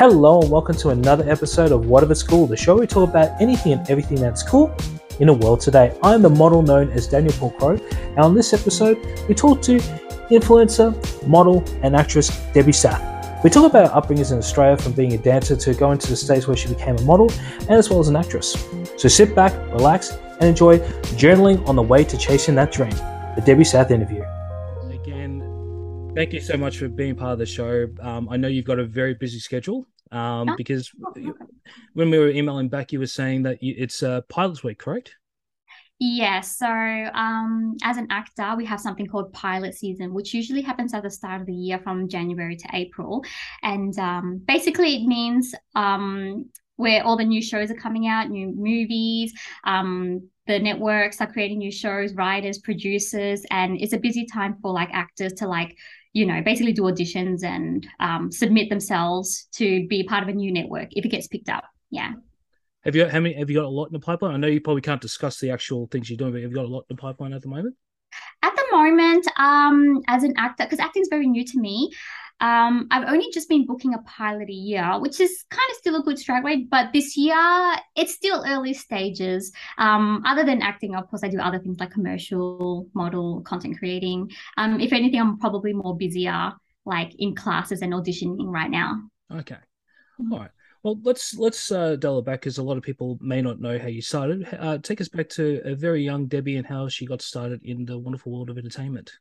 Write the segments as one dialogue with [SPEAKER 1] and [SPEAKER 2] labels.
[SPEAKER 1] Hello and welcome to another episode of What If It's Cool, the show where we talk about anything and everything that's cool in the world today. I'm the model known as Daniel Paul Crow, and on this episode, we talk to influencer, model, and actress Debbie Sath. We talk about her upbringings in Australia, from being a dancer to going to the States where she became a model, and as well as an actress. So sit back, relax, and enjoy journaling on the way to chasing that dream. The Debbie Sath interview. Again, thank you so much for being part of the show. I know you've got a very busy schedule because when we were emailing back, you were saying that it's Pilots Week, correct?
[SPEAKER 2] Yes. So as an actor, we have something called pilot season, which usually happens at the start of the year from January to April. And basically it means where all the new shows are coming out, new movies, the networks are creating new shows, writers, producers, and it's a busy time for like actors to basically do auditions and submit themselves to be part of a new network if it gets picked up. Yeah.
[SPEAKER 1] Have you got a lot in the pipeline? I know you probably can't discuss the actual things you're doing, but have you got a lot in the pipeline at the moment?
[SPEAKER 2] At the moment, as an actor, because acting is very new to me, I've only just been booking a pilot a year, which is kind of still a good strike rate. But this year, it's still early stages. Other than acting, of course, I do other things like commercial, model, content creating. If anything, I'm probably more busier, like in classes and auditioning right now.
[SPEAKER 1] Okay. All right. Well, let's delve it back because a lot of people may not know how you started. Take us back to a very young Debbie and how she got started in the wonderful world of entertainment.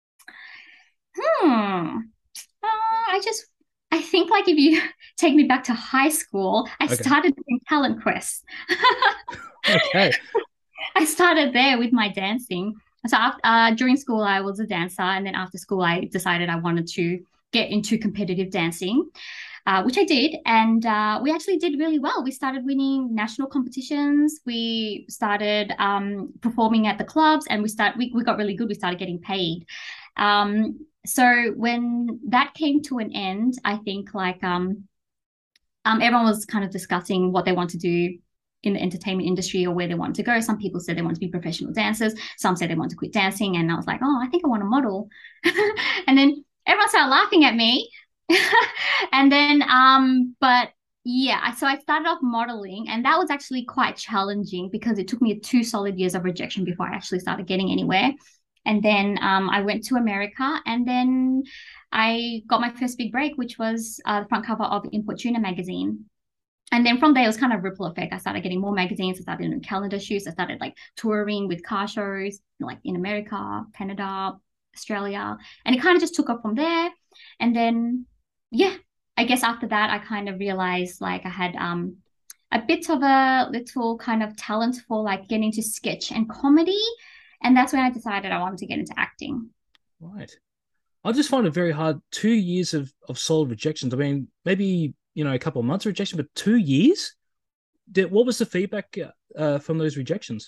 [SPEAKER 2] I think like if you take me back to high school, I started doing Talent Quest.
[SPEAKER 1] Okay.
[SPEAKER 2] I started there with my dancing. So during school, I was a dancer, and then after school, I decided I wanted to get into competitive dancing. Which I did, and we actually did really well. We started winning national competitions. We started performing at the clubs, and we got really good. We started getting paid. So when that came to an end, I think everyone was kind of discussing what they want to do in the entertainment industry or where they want to go. Some people said they want to be professional dancers. Some said they want to quit dancing, and I was like, oh, I think I want to model. And then everyone started laughing at me. And then but yeah, so I started off modeling, and that was actually quite challenging because it took me 2 solid years of rejection before I actually started getting anywhere. And then I went to America, and then I got my first big break, which was the front cover of Import Tuna magazine. And then from there, it was kind of ripple effect. I started getting more magazines. I started doing calendar shoots. I started like touring with car shows, like in America, Canada, Australia, and it kind of just took off from there. And then yeah, I guess after that, I kind of realized like I had a bit of a little kind of talent for like getting into sketch and comedy. And that's when I decided I wanted to get into acting.
[SPEAKER 1] Right. I just find it very hard. 2 years of solid rejections. I mean, maybe, a couple of months of rejection, but 2 years? What was the feedback from those rejections?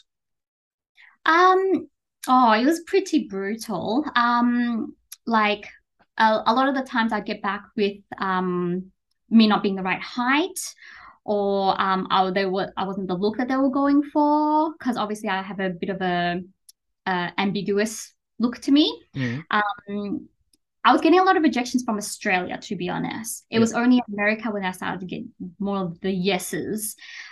[SPEAKER 2] It was pretty brutal. Like a lot of the times I'd get back with me not being the right height, or I wasn't the look that they were going for, because obviously I have a bit of a ambiguous look to me.
[SPEAKER 1] Mm.
[SPEAKER 2] I was getting a lot of rejections from Australia, to be honest. It was only America when I started to get more of the yeses.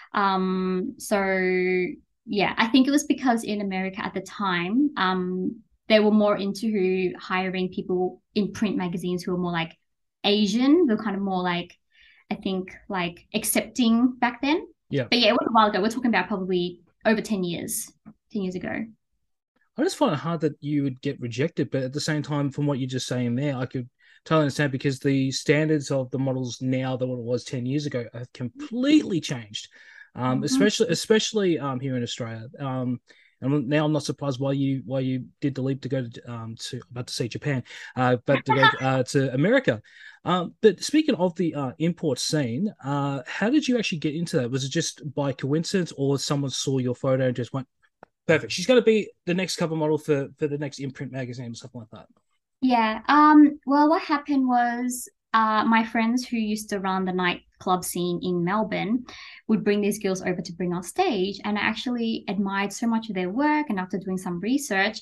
[SPEAKER 2] So yeah, I think it was because in America at the time, they were more into hiring people in print magazines who were more like Asian. They're kind of more like, I think, like accepting back then.
[SPEAKER 1] Yeah.
[SPEAKER 2] But yeah, it was a while ago. We're talking about probably over 10 years ago.
[SPEAKER 1] I just find it hard that you would get rejected, but at the same time, from what you're just saying there, I could totally understand, because the standards of the models now than what it was 10 years ago have completely changed, especially here in Australia. And now I'm not surprised why you did the leap to go to about to say Japan, but to go to America. But speaking of the import scene, how did you actually get into that? Was it just by coincidence, or someone saw your photo and just went, perfect, she's going to be the next cover model for the next imprint magazine or something like that?
[SPEAKER 2] Yeah. Well, what happened was my friends who used to run the nightclub scene in Melbourne would bring these girls over to bring on stage. And I actually admired so much of their work. And after doing some research,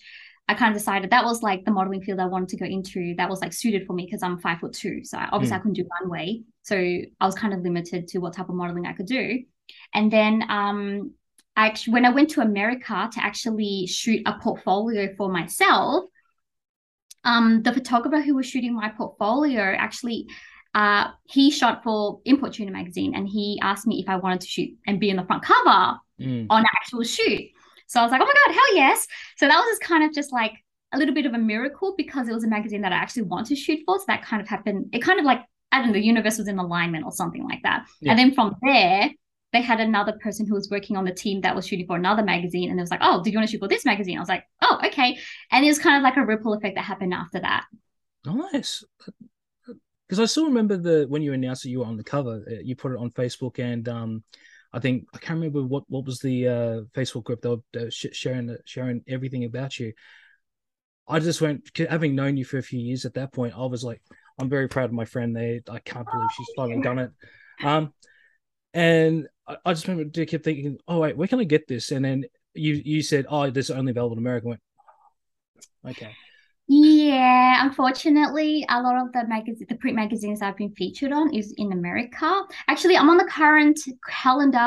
[SPEAKER 2] I kind of decided that was like the modeling field I wanted to go into. That was like suited for me because I'm 5'2". So obviously I couldn't do runway. So I was kind of limited to what type of modeling I could do. And then when I went to America to actually shoot a portfolio for myself, the photographer who was shooting my portfolio actually he shot for Import Tuna magazine, and he asked me if I wanted to shoot and be in the front cover on an actual shoot. So I was like, oh my God, hell yes. So that was just kind of just like a little bit of a miracle because it was a magazine that I actually wanted to shoot for. So that kind of happened. It kind of like, I don't know, the universe was in alignment or something like that. Yeah. And then from there, they had another person who was working on the team that was shooting for another magazine. And it was like, oh, do you want to shoot for this magazine? I was like, oh, okay. And it was kind of like a ripple effect that happened after that.
[SPEAKER 1] Nice. Because I still remember when you announced that you were on the cover, you put it on Facebook, and I think I can't remember what was the Facebook group. They were sharing everything about you. I just went, having known you for a few years at that point, I was like, I'm very proud of my friend there. I can't believe she's finally done it. And I just remember I kept thinking, oh wait, where can I get this? And then you said, oh, this is only available in America. I went, okay.
[SPEAKER 2] Yeah, unfortunately, a lot of the print magazines I've been featured on is in America. Actually, I'm on the current calendar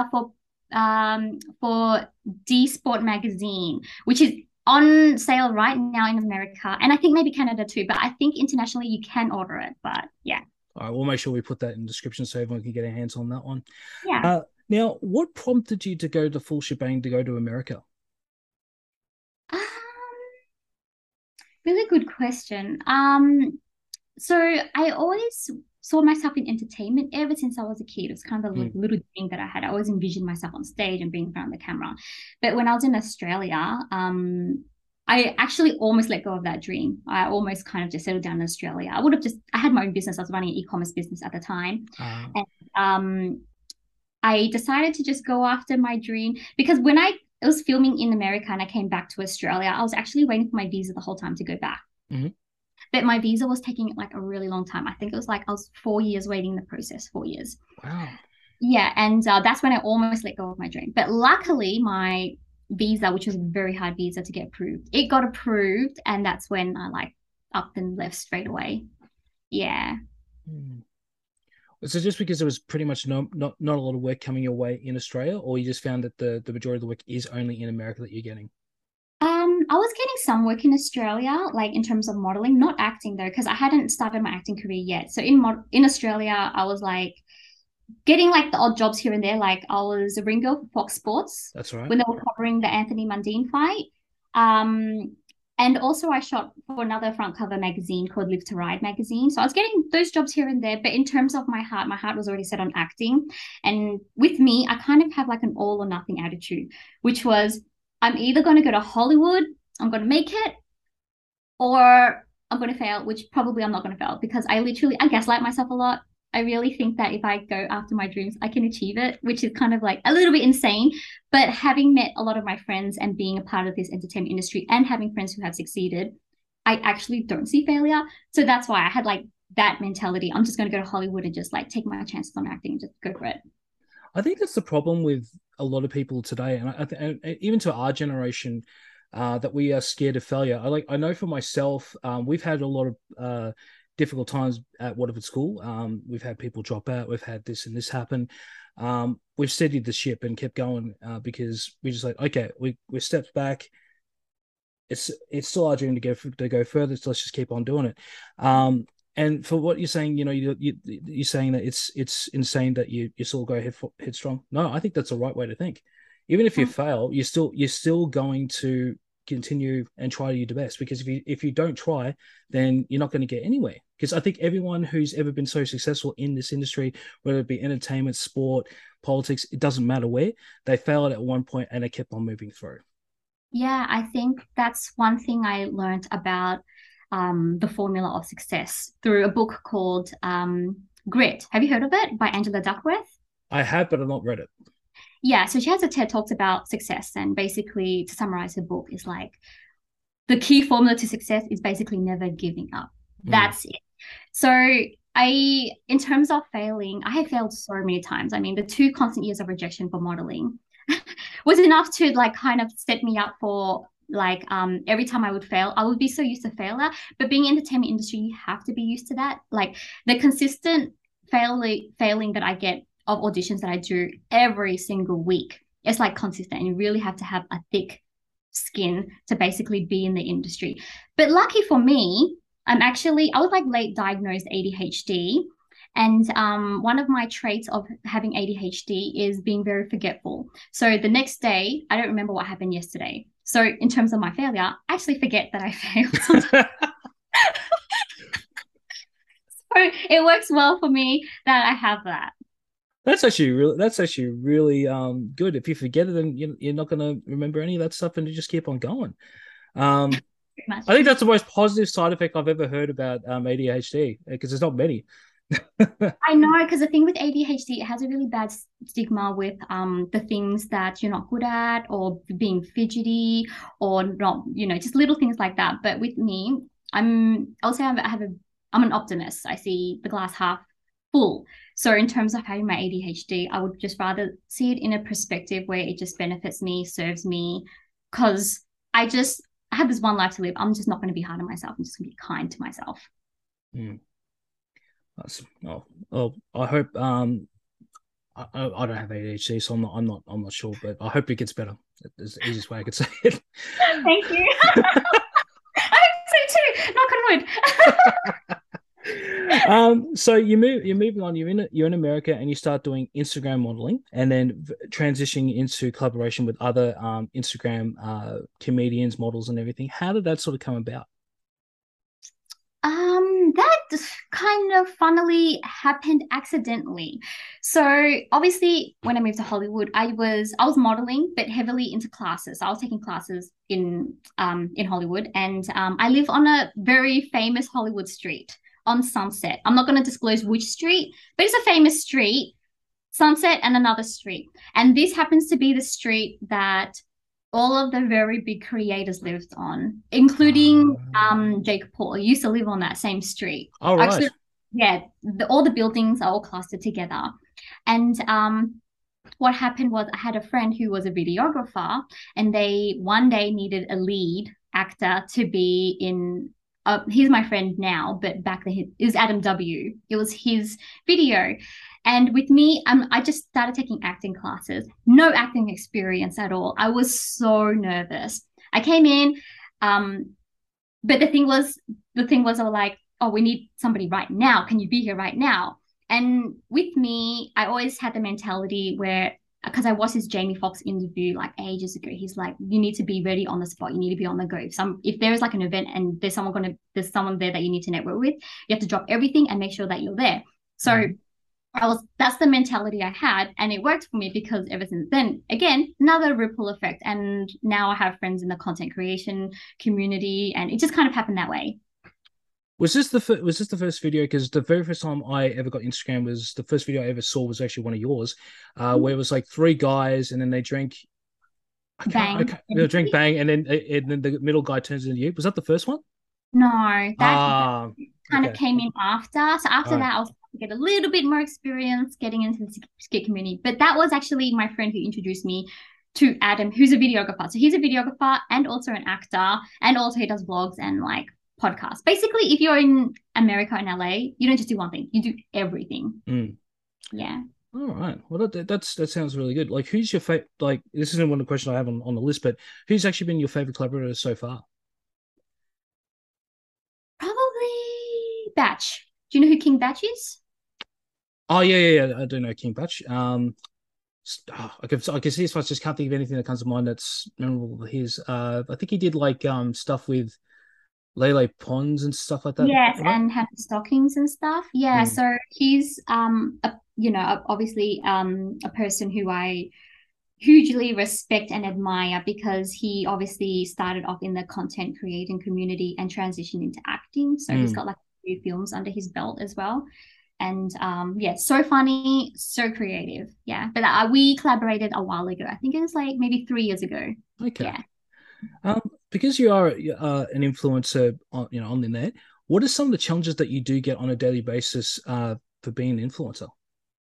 [SPEAKER 2] for D Sport magazine, which is on sale right now in America, and I think maybe Canada too. But I think internationally you can order it. But yeah.
[SPEAKER 1] All right, we'll make sure we put that in the description so everyone can get their hands on that one.
[SPEAKER 2] Yeah.
[SPEAKER 1] Now, what prompted you to go the full shebang to go to America?
[SPEAKER 2] Really good question. So I always saw myself in entertainment ever since I was a kid. It was kind of a little thing that I had. I always envisioned myself on stage and being in front of the camera. But when I was in Australia, I actually almost let go of that dream. I almost kind of just settled down in Australia. I had my own business. I was running an e-commerce business at the time. And I decided to just go after my dream because when I was filming in America and I came back to Australia, I was actually waiting for my visa the whole time to go back. But my visa was taking like a really long time. I think it was like I was 4 years waiting in the process, 4 years.
[SPEAKER 1] Wow.
[SPEAKER 2] Yeah, and that's when I almost let go of my dream. But luckily, my visa, which was a very hard visa to get approved, it got approved, and that's when I like up and left straight away. Yeah.
[SPEAKER 1] So just because there was pretty much not a lot of work coming your way in Australia, or you just found that the majority of the work is only in America that you're getting?
[SPEAKER 2] I was getting some work in Australia, like in terms of modeling, not acting though, because I hadn't started my acting career yet. So in Australia, I was like getting like the odd jobs here and there. Like I was a ring girl for Fox Sports.
[SPEAKER 1] That's right.
[SPEAKER 2] When they were covering the Anthony Mundine fight. And also I shot for another front cover magazine called Live to Ride magazine. So I was getting those jobs here and there. But in terms of my heart was already set on acting. And with me, I kind of have like an all or nothing attitude, which was I'm either going to go to Hollywood, I'm going to make it, or I'm going to fail, which probably I'm not going to fail because I gaslight myself a lot. I really think that if I go after my dreams, I can achieve it, which is kind of like a little bit insane. But having met a lot of my friends and being a part of this entertainment industry and having friends who have succeeded, I actually don't see failure. So that's why I had like that mentality. I'm just going to go to Hollywood and just like take my chances on acting and just go for it.
[SPEAKER 1] I think that's the problem with a lot of people today, and even to our generation, that we are scared of failure. I know for myself, we've had a lot of difficult times at What If It's Cool. We've had people drop out. We've had this and this happen. We've steadied the ship and kept going because we just like, okay, we stepped back. It's still our dream to go further. So let's just keep on doing it. And for what you're saying, you're saying that it's insane that you still go headstrong. No, I think that's the right way to think. Even if you fail, you're still going to continue and try your best, because if you don't try, then you're not going to get anywhere. Because I think everyone who's ever been so successful in this industry, whether it be entertainment, sport, politics, it doesn't matter where, they failed at one point and they kept on moving through.
[SPEAKER 2] Yeah, I think that's one thing I learned about the formula of success through a book called Grit. Have you heard of it, by Angela Duckworth?
[SPEAKER 1] I have, but I've not read it.
[SPEAKER 2] Yeah, so she has a TED Talks about success, and basically, to summarize her book, is like the key formula to success is basically never giving up. That's it. So in terms of failing, I have failed so many times. I mean, the 2 constant years of rejection for modeling was enough to like kind of set me up for Like every time I would fail, I would be so used to failure. But being in the entertainment industry, you have to be used to that. Like the consistent failing that I get of auditions that I do every single week. It's like consistent, and you really have to have a thick skin to basically be in the industry. But lucky for me, I was like late diagnosed ADHD. And one of my traits of having ADHD is being very forgetful. So the next day, I don't remember what happened yesterday. So in terms of my failure, I actually forget that I failed. So it works well for me that I have that.
[SPEAKER 1] That's actually really good. If you forget it, then you're not going to remember any of that stuff, and you just keep on going. Um,
[SPEAKER 2] Pretty much.
[SPEAKER 1] I think that's the most positive side effect I've ever heard about ADHD because there's not many.
[SPEAKER 2] I know, because the thing with ADHD, it has a really bad stigma with the things that you're not good at, or being fidgety, or not, just little things like that. But with me, I'll say I'm an optimist. I see the glass half full. So in terms of having my ADHD, I would just rather see it in a perspective where it just benefits me, serves me, because I have this one life to live. I'm just not going to be hard on myself. I'm just going to be kind to myself.
[SPEAKER 1] Hmm. I hope I don't have ADHD, so I'm not sure, but I hope it gets better. That's the easiest way I could say it.
[SPEAKER 2] Thank you. I hope so too. Knock on wood.
[SPEAKER 1] So you're moving on. You're in America, and you start doing Instagram modeling, and then transitioning into collaboration with other Instagram comedians, models, and everything. How did that sort of come about?
[SPEAKER 2] That kind of funnily happened accidentally. So obviously, when I moved to Hollywood, I was modeling, but heavily into classes. I was taking classes in Hollywood, and I live on a very famous Hollywood street on Sunset. I'm not going to disclose which street, but it's a famous street, Sunset and another street. And this happens to be the street that all of the very big creators lived on, including Jake Paul. I used to live on that same street.
[SPEAKER 1] All right.
[SPEAKER 2] Actually, yeah, all the buildings are all clustered together. And what happened was I had a friend who was a videographer, and they one day needed a lead actor to be in. He's my friend now, but back then it was Adam W. It was his video. And with me, I just started taking acting classes. No acting experience at all. I was so nervous. I came in, but the thing was, I was like, oh, we need somebody right now. Can you be here right now? And with me, I always had the mentality where, because I watched his Jamie Foxx interview like ages ago, he's like, you need to be ready on the spot. You need to be on the go. If there is like an event and there's someone there that you need to network with, you have to drop everything and make sure that you're there. So that's the mentality I had, and it worked for me because ever since then, again, another ripple effect. And now I have friends in the content creation community, and it just kind of happened that way.
[SPEAKER 1] Was this the first video? Because the very first time I ever got Instagram was the first video I ever saw was actually one of yours, where it was like three guys and then they drink.
[SPEAKER 2] Bang.
[SPEAKER 1] They drink bang, and then the middle guy turns into you. Was that the first one?
[SPEAKER 2] No, that kind of
[SPEAKER 1] Okay.
[SPEAKER 2] came in after. So
[SPEAKER 1] All
[SPEAKER 2] after
[SPEAKER 1] right.
[SPEAKER 2] that, I was to get a little bit more experience getting into the skit community. But that was actually my friend who introduced me to Adam, who's a videographer. So he's a videographer and also an actor, and also he does vlogs and like podcasts. Basically, if you're in America and LA, you don't just do one thing; you do everything.
[SPEAKER 1] Mm.
[SPEAKER 2] Yeah.
[SPEAKER 1] All right. Well, that sounds really good. Like, who's your favorite? Like, this isn't one of the questions I have on the list, but who's actually been your favorite collaborator so far?
[SPEAKER 2] Probably Batch. Do you know who King Batch is?
[SPEAKER 1] Oh yeah. I do know King Batch. I can see his face. Just can't think of anything that comes to mind that's memorable of his. I think he did like stuff with Lele Pons and stuff like that,
[SPEAKER 2] Yes,
[SPEAKER 1] right?
[SPEAKER 2] and have stockings and stuff. Yeah,
[SPEAKER 1] Mm.
[SPEAKER 2] so he's obviously a person who I hugely respect and admire, because he obviously started off in the content creating community and transitioned into acting. So he's
[SPEAKER 1] Mm.
[SPEAKER 2] got like a few films under his belt as well. And yeah, so funny, so creative. Yeah, but we collaborated a while ago. I think it was like maybe 3 years ago.
[SPEAKER 1] Okay.
[SPEAKER 2] Yeah.
[SPEAKER 1] Because you are an influencer on the net, what are some of the challenges that you do get on a daily basis for being an influencer?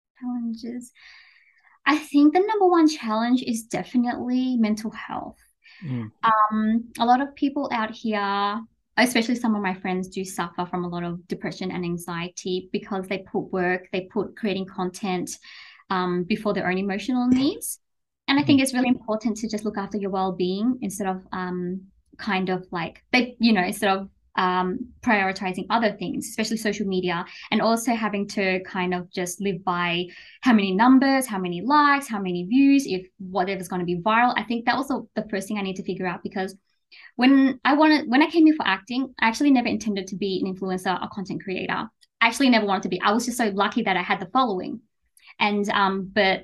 [SPEAKER 2] Challenges. I think the number one challenge is definitely mental health.
[SPEAKER 1] Mm.
[SPEAKER 2] A lot of people out here, especially some of my friends, do suffer from a lot of depression and anxiety because they put work, they put creating content before their own emotional needs. And I think
[SPEAKER 1] Mm.
[SPEAKER 2] it's really important to just look after your well-being instead of kind of like instead of prioritizing other things, especially social media, and also having to kind of just live by how many numbers, how many likes, how many views, if whatever's going to be viral. I think that was the first thing I need to figure out because when I came here for acting, I actually never intended to be an influencer or content creator. I actually never wanted to be. I was just so lucky that I had the following. And but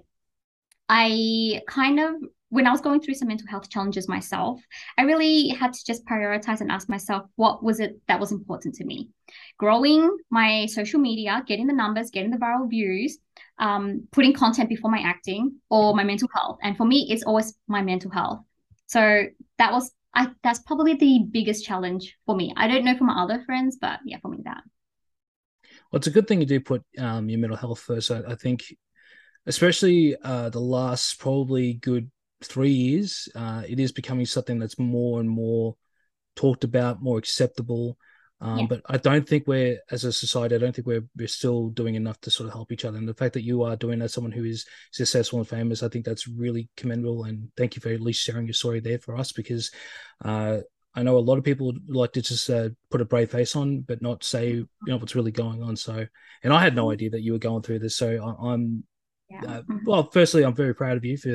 [SPEAKER 2] I kind of, when I was going through some mental health challenges myself, I really had to just prioritize and ask myself, what was it that was important to me? Growing my social media, getting the numbers, getting the viral views, putting content before my acting, or my mental health. And for me, it's always my mental health. So that's probably the biggest challenge for me. I don't know for my other friends, but yeah, for me that.
[SPEAKER 1] Well, it's a good thing you do put your mental health first. I think, especially the last probably good 3 years, it is becoming something that's more and more talked about, more acceptable.
[SPEAKER 2] Yeah.
[SPEAKER 1] But I don't think we're, as a society, I don't think we're still doing enough to sort of help each other. And the fact that you are doing as someone who is successful and famous, I think that's really commendable. And thank you for at least sharing your story there for us, because I know a lot of people like to just put a brave face on, but not say what's really going on. So, and I had no idea that you were going through this. So I'm
[SPEAKER 2] Yeah.
[SPEAKER 1] well, firstly, I'm very proud of you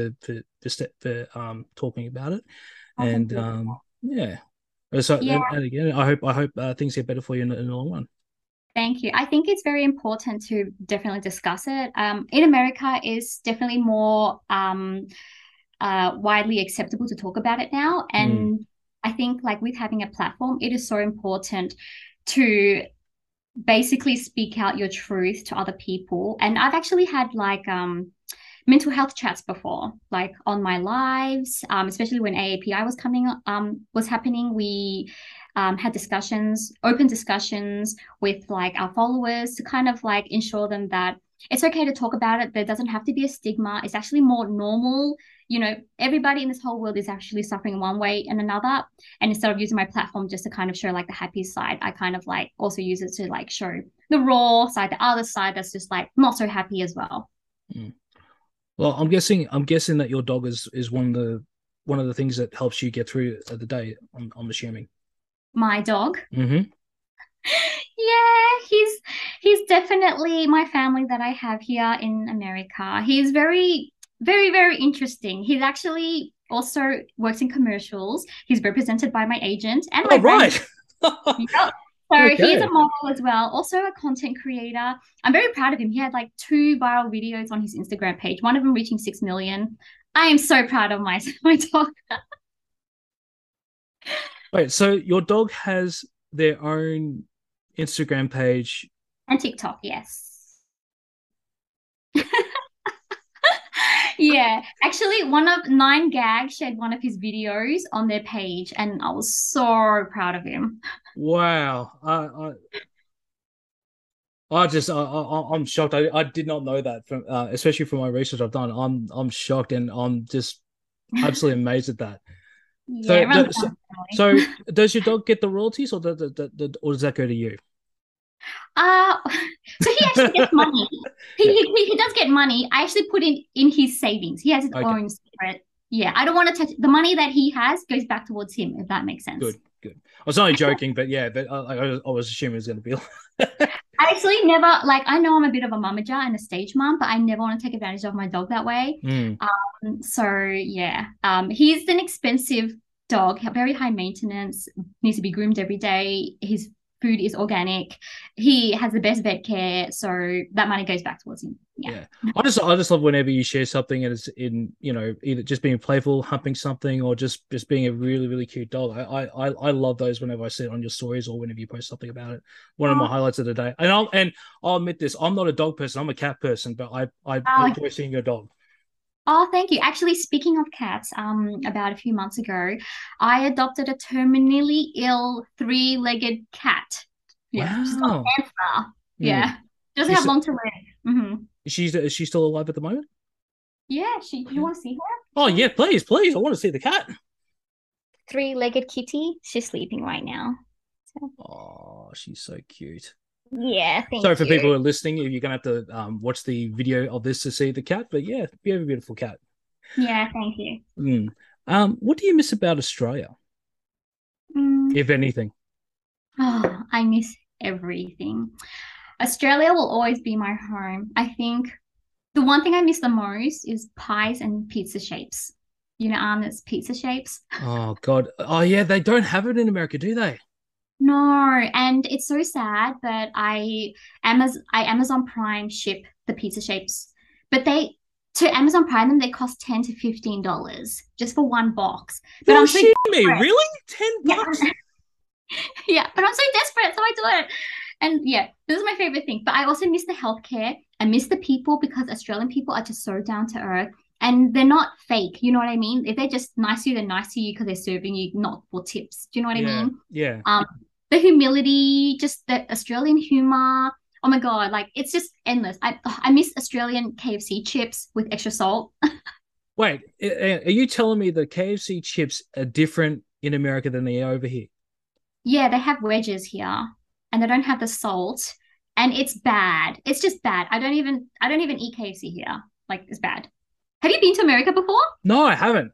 [SPEAKER 1] for talking about it,
[SPEAKER 2] Oh, thank
[SPEAKER 1] and
[SPEAKER 2] you.
[SPEAKER 1] yeah. So,
[SPEAKER 2] Yeah.
[SPEAKER 1] and again, I hope things get better for you in the long run.
[SPEAKER 2] Thank you. I think it's very important to definitely discuss it. In America, it's definitely more widely acceptable to talk about it now.
[SPEAKER 1] Mm.
[SPEAKER 2] And I think, like with having a platform, it is so important to basically speak out your truth to other people. And I've actually had like mental health chats before, like on my lives, especially when AAPI was happening. We had discussions, open discussions with like our followers to kind of like ensure them that it's okay to talk about it. There doesn't have to be a stigma. It's actually more normal. Everybody in this whole world is actually suffering one way and another. And instead of using my platform just to kind of show like the happy side, I kind of like also use it to like show the raw side, the other side that's just like not so happy as well.
[SPEAKER 1] Mm. Well, I'm guessing that your dog is one of the things that helps you get through the day. I'm assuming.
[SPEAKER 2] My dog.
[SPEAKER 1] Mm-hmm.
[SPEAKER 2] Yeah, he's definitely my family that I have here in America. He's very, very, very interesting. He's actually also works in commercials. He's represented by my agent and my
[SPEAKER 1] Oh,
[SPEAKER 2] brand.
[SPEAKER 1] right.
[SPEAKER 2] Yep. So he's a
[SPEAKER 1] Okay.
[SPEAKER 2] model as well, also a content creator. I'm very proud of him. He had like 2 viral videos on his Instagram page, one of them reaching 6 million. I am so proud of my my dog.
[SPEAKER 1] Wait, so your dog has their own Instagram page?
[SPEAKER 2] And TikTok, yes. Yeah, actually, one of Nine Gag shared one of his videos on their page, and I was so proud of him.
[SPEAKER 1] Wow. I'm shocked. I did not know that from especially from my research I've done. I'm shocked, and I'm just absolutely amazed at that.
[SPEAKER 2] Yeah,
[SPEAKER 1] So,
[SPEAKER 2] it runs in
[SPEAKER 1] so,
[SPEAKER 2] our family.
[SPEAKER 1] so does your dog get the royalties, or does that go to you?
[SPEAKER 2] Uh, so he actually gets money.
[SPEAKER 1] Yeah.
[SPEAKER 2] He does get money. I actually put in his savings. He has his
[SPEAKER 1] Okay.
[SPEAKER 2] own separate. Yeah, I don't want to touch the money that he has goes back towards him, if that makes sense.
[SPEAKER 1] Good. Good. I was only joking, but yeah, but I was assuming it was going to be.
[SPEAKER 2] I actually never like I know I'm a bit of a momager and a stage mom, but I never want to take advantage of my dog that way.
[SPEAKER 1] Mm.
[SPEAKER 2] So yeah, he's an expensive dog, very high maintenance, needs to be groomed every day. His food is organic. He has the best vet care, so that money goes back towards him. Yeah.
[SPEAKER 1] Yeah, I just love whenever you share something and it's in either just being playful, humping something, or just being a really really cute dog. I love those whenever I see it on your stories or whenever you post something about it. One of my
[SPEAKER 2] Oh,
[SPEAKER 1] highlights of the day. And I'll admit this, I'm not a dog person. I'm a cat person, but I
[SPEAKER 2] oh,
[SPEAKER 1] enjoy seeing your dog.
[SPEAKER 2] oh, thank you. Actually, speaking of cats, about a few months ago, I adopted a terminally ill three-legged cat. Yeah, she's got
[SPEAKER 1] Wow.
[SPEAKER 2] cancer.
[SPEAKER 1] Mm.
[SPEAKER 2] Yeah, doesn't have
[SPEAKER 1] Is,
[SPEAKER 2] long to live.
[SPEAKER 1] is she still alive at the moment?
[SPEAKER 2] Yeah, you
[SPEAKER 1] Okay.
[SPEAKER 2] want to see her?
[SPEAKER 1] Oh
[SPEAKER 2] Show
[SPEAKER 1] yeah,
[SPEAKER 2] you.
[SPEAKER 1] please, please. I want to see the cat.
[SPEAKER 2] three-legged kitty. She's sleeping right now. So,
[SPEAKER 1] Oh, she's so cute.
[SPEAKER 2] yeah,
[SPEAKER 1] Sorry
[SPEAKER 2] thank
[SPEAKER 1] for people
[SPEAKER 2] you.
[SPEAKER 1] who are listening. You're gonna have to watch the video of this to see the cat. But yeah, you have a beautiful cat.
[SPEAKER 2] Yeah, thank you.
[SPEAKER 1] Mm. What do you miss about Australia,
[SPEAKER 2] Mm,
[SPEAKER 1] if anything?
[SPEAKER 2] oh, I miss everything. Australia will always be my home. I think the one thing I miss the most is pies and pizza shapes. You know, Arnott's pizza shapes.
[SPEAKER 1] Oh God. Oh yeah, they don't have it in America, do they?
[SPEAKER 2] No, and it's so sad, but I Amazon Prime ship the pizza shapes, but they to Amazon Prime them they cost $10 to $15 just for one box. But
[SPEAKER 1] You're
[SPEAKER 2] I'm so
[SPEAKER 1] shitting me,
[SPEAKER 2] desperate.
[SPEAKER 1] really? 10
[SPEAKER 2] Yeah,
[SPEAKER 1] bucks?
[SPEAKER 2] yeah, but I'm so desperate, so I do it. And yeah, this is my favorite thing. But I also miss the healthcare. I miss the people because Australian people are just so down to earth and they're not fake. You know what I mean? If they're just nice to you, they're nice to you because they're serving you, not for tips. Do you know what I
[SPEAKER 1] Yeah,
[SPEAKER 2] mean?
[SPEAKER 1] yeah.
[SPEAKER 2] Um, the humility, just the Australian humor. Oh my God, like it's just endless. I miss Australian KFC chips with extra salt.
[SPEAKER 1] Wait, are you telling me the KFC chips are different in America than they are over here?
[SPEAKER 2] Yeah, they have wedges here and they don't have the salt and it's bad. It's just bad. I don't even eat KFC here. Like it's bad. Have you been to America before?
[SPEAKER 1] No, I haven't.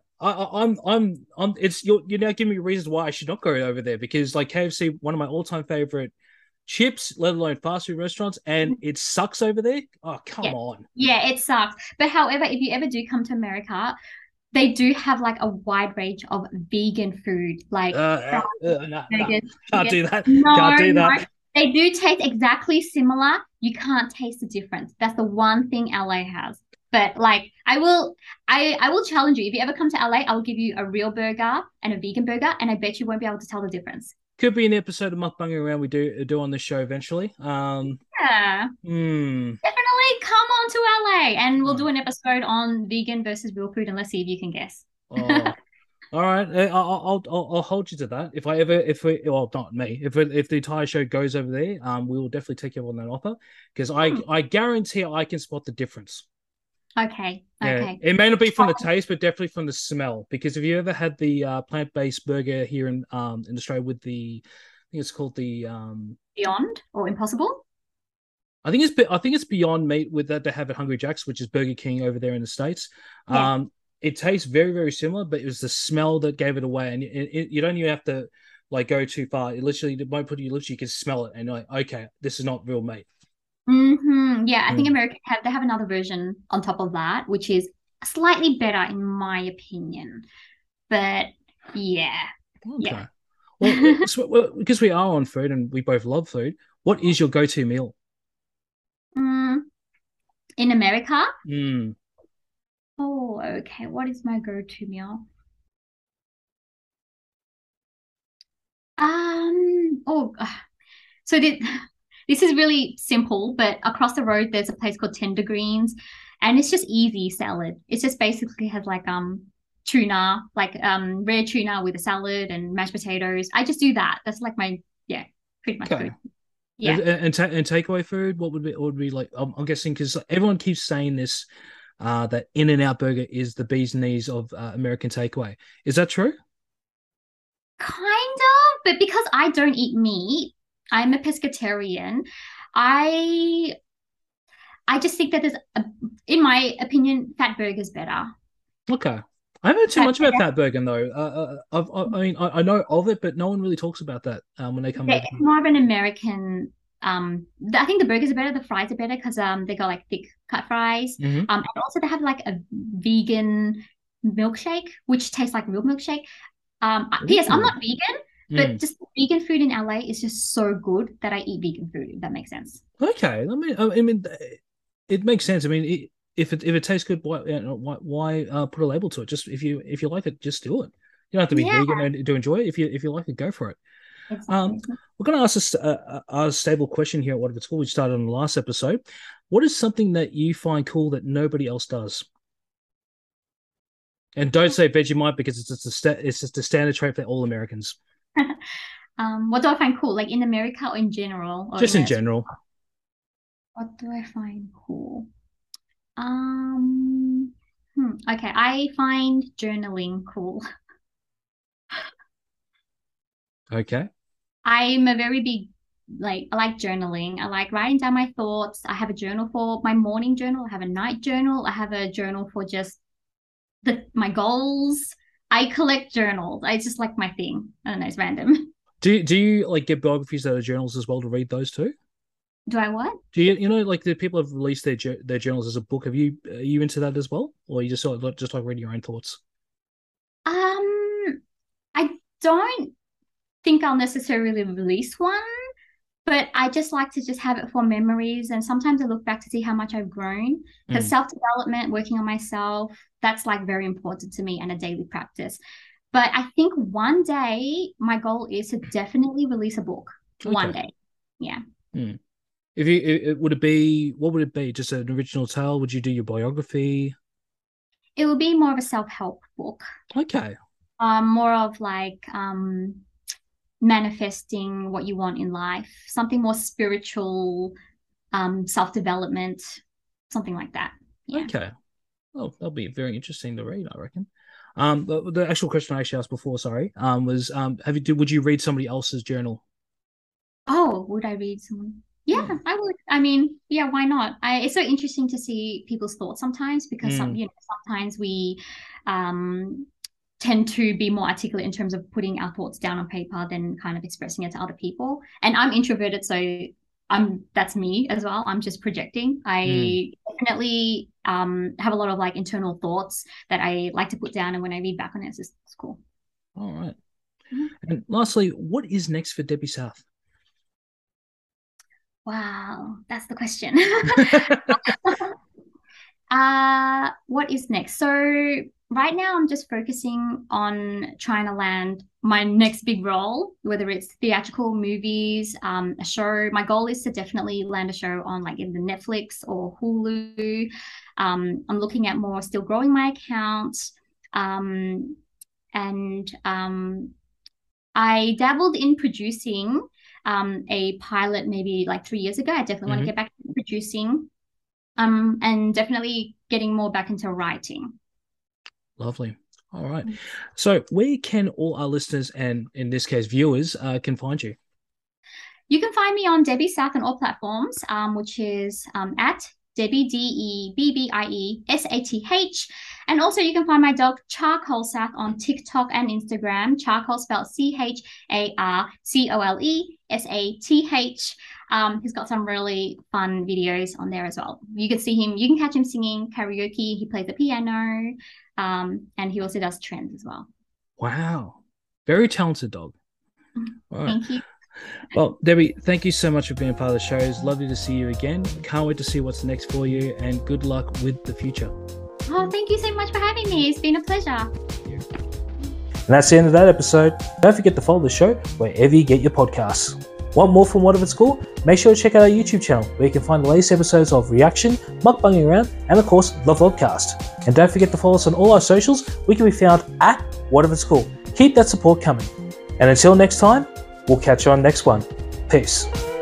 [SPEAKER 1] It's you're now giving me reasons why I should not go over there because like KFC, one of my all-time favorite chips, let alone fast food restaurants, and it sucks over there. Oh, come
[SPEAKER 2] Yeah.
[SPEAKER 1] on.
[SPEAKER 2] Yeah, it sucks. But however, if you ever do come to America, they do have like a wide range of vegan food, like fries,
[SPEAKER 1] No, no,
[SPEAKER 2] burgers,
[SPEAKER 1] can't
[SPEAKER 2] chicken.
[SPEAKER 1] do that. Can't
[SPEAKER 2] No,
[SPEAKER 1] do
[SPEAKER 2] no.
[SPEAKER 1] that.
[SPEAKER 2] They do taste exactly similar. You can't taste the difference. That's the one thing LA has. But like I will challenge you. If you ever come to LA, I will give you a real burger and a vegan burger, and I bet you won't be able to tell the difference.
[SPEAKER 1] Could be an episode of mukbanging around we do on this show eventually.
[SPEAKER 2] Yeah.
[SPEAKER 1] Hmm.
[SPEAKER 2] Definitely come on to LA and we'll
[SPEAKER 1] Oh,
[SPEAKER 2] do an episode on vegan versus real food and let's see if you can guess.
[SPEAKER 1] oh. All right, I'll hold you to that. If we well not me if the entire show goes over there, we will definitely take you up on that offer because
[SPEAKER 2] Hmm.
[SPEAKER 1] I guarantee I can spot the difference.
[SPEAKER 2] Okay.
[SPEAKER 1] Yeah,
[SPEAKER 2] Okay.
[SPEAKER 1] it may not be from the taste, but definitely from the smell. Because if you ever had the plant-based burger here in Australia with I think it's called the
[SPEAKER 2] Beyond or impossible?
[SPEAKER 1] I think it's Beyond Meat with that they have at Hungry Jack's, which is Burger King over there in the States.
[SPEAKER 2] Yeah.
[SPEAKER 1] It tastes very, very similar, but it was the smell that gave it away. And you don't even have to like go too far. It literally the moment you literally can smell it and you're like, okay, this is not real meat.
[SPEAKER 2] Yeah, I think
[SPEAKER 1] Mm.
[SPEAKER 2] American have they have another version on top of that, which is slightly better in my opinion. But yeah, yeah.
[SPEAKER 1] Okay. Because we are on food and we both love food, what is your go-to meal?
[SPEAKER 2] Mm, in America,
[SPEAKER 1] Mm.
[SPEAKER 2] oh, okay. What is my go-to meal? Oh, so this is really simple, but across the road there's a place called Tender Greens, and it's just easy salad. It just basically has like tuna, like rare tuna with a salad and mashed potatoes. I just do that. That's like my yeah, pretty much
[SPEAKER 1] Okay.
[SPEAKER 2] food. Yeah.
[SPEAKER 1] And takeaway food, what would be like? I'm guessing because everyone keeps saying this, that In and Out Burger is the bee's knees of American takeaway. Is that true?
[SPEAKER 2] Kind of, but because I don't eat meat, I'm a pescatarian. I I just think that in my opinion, fat burger's better.
[SPEAKER 1] Okay. I haven't heard too
[SPEAKER 2] Fat
[SPEAKER 1] much about Fat Burger though. I mean, I know of it, but no one really talks about that when they come over
[SPEAKER 2] It's
[SPEAKER 1] here.
[SPEAKER 2] more of an American. I think the burgers are better. The fries are better because they got like thick cut fries.
[SPEAKER 1] Hmm.
[SPEAKER 2] And also they have like a vegan milkshake, which tastes like real milkshake. P.S. I'm
[SPEAKER 1] Ooh.
[SPEAKER 2] not vegan, but
[SPEAKER 1] Mm.
[SPEAKER 2] just vegan food in LA is just so good that I eat vegan food. If that makes sense.
[SPEAKER 1] Okay. I mean, it makes sense. I mean, if it tastes good, why put a label to it? Just if you like it, just do it. You don't have to be
[SPEAKER 2] Yeah,
[SPEAKER 1] vegan and to enjoy it. If you like it, go for it.
[SPEAKER 2] exactly.
[SPEAKER 1] We're going to ask a stable question here at What If It's Cool. We started on the last episode. What is something that you find cool that nobody else does? And don't say Vegemite because it's just a standard trait for all Americans,
[SPEAKER 2] What do I find cool? Like in America or in general, or
[SPEAKER 1] just
[SPEAKER 2] in
[SPEAKER 1] in
[SPEAKER 2] a
[SPEAKER 1] general.
[SPEAKER 2] what do I find cool? Okay, I find journaling cool.
[SPEAKER 1] Okay.
[SPEAKER 2] I'm a very big, like, I like journaling. I like writing down my thoughts. I have a journal for my morning journal. I have a night journal. I have a journal for just my goals. I collect journals. I just like my thing. I don't know, it's random.
[SPEAKER 1] Do you like get biographies out of journals as well to read those too?
[SPEAKER 2] Do I what?
[SPEAKER 1] Do you know like the people have released their journals as a book? Are you into that as well, or you just like reading your own thoughts?
[SPEAKER 2] I don't think I'll necessarily release one, but I just like to just have it for memories. And sometimes I look back to see how much I've grown. Because self-development, working on myself, that's like very important to me and a daily practice. But I think one day my goal is to definitely release a book.
[SPEAKER 1] Okay.
[SPEAKER 2] One day. Yeah.
[SPEAKER 1] If you would it be, what would it be? Just an original tale? Would you do your biography?
[SPEAKER 2] It will be more of a self-help book.
[SPEAKER 1] Okay.
[SPEAKER 2] More of like manifesting what you want in life, something more spiritual, self-development, something like that. Yeah.
[SPEAKER 1] Okay. Oh, that'll be very interesting to read, I reckon. The actual question I actually asked before, sorry, was would you read somebody else's journal?
[SPEAKER 2] Oh, would I read someone? Yeah, I would. I mean, yeah, why not? It's so interesting to see people's thoughts sometimes because sometimes we tend to be more articulate in terms of putting our thoughts down on paper than kind of expressing it to other people. And I'm introverted, so that's me as well. I'm just projecting. I definitely have a lot of like internal thoughts that I like to put down, and when I read back on it, it's cool.
[SPEAKER 1] All right. And lastly, what is next for Debbie South?
[SPEAKER 2] Wow, that's the question. What is next? So right now I'm just focusing on trying to land my next big role, whether it's theatrical, movies, a show. My goal is to definitely land a show on like either Netflix or Hulu. I'm looking at more still growing my account. And I dabbled in producing a pilot maybe like 3 years ago. I definitely want to get back to producing, and definitely getting more back into writing.
[SPEAKER 1] Lovely. All right. So where can all our listeners and in this case viewers can find you?
[SPEAKER 2] You can find me on Debbie South on all platforms, which is at Debbie DEBBIESATH. And also you can find my dog Charcoal South on TikTok and Instagram. Charcoal spelled CHARCOLESATH. He's got some really fun videos on there as well. You can see him, you can catch him singing karaoke. He plays the piano, and he also does trends as well.
[SPEAKER 1] Wow. Very talented dog.
[SPEAKER 2] Right. Thank you.
[SPEAKER 1] Well, Debbie, thank you so much for being a part of the show. It's lovely to see you again. Can't wait to see what's next for you, and good luck with the future.
[SPEAKER 2] Oh, thank you so much for having me. It's been a pleasure.
[SPEAKER 1] And that's the end of that episode. Don't forget to follow the show wherever you get your podcasts. Want more from What If It's Cool? Make sure to check out our YouTube channel where you can find the latest episodes of Reaction, Mukbanging Around, and of course, the Vlogcast. And don't forget to follow us on all our socials. We can be found at What If It's Cool. Keep that support coming. And until next time, we'll catch you on the next one. Peace.